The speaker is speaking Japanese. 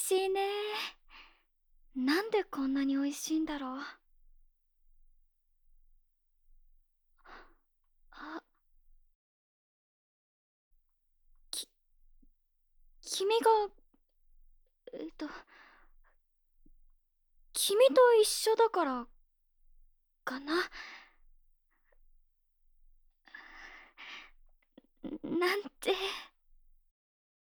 しいね。なんでこんなに美味しいんだろう。あ、き、君が、えっと、君と一緒だからかな。なんて。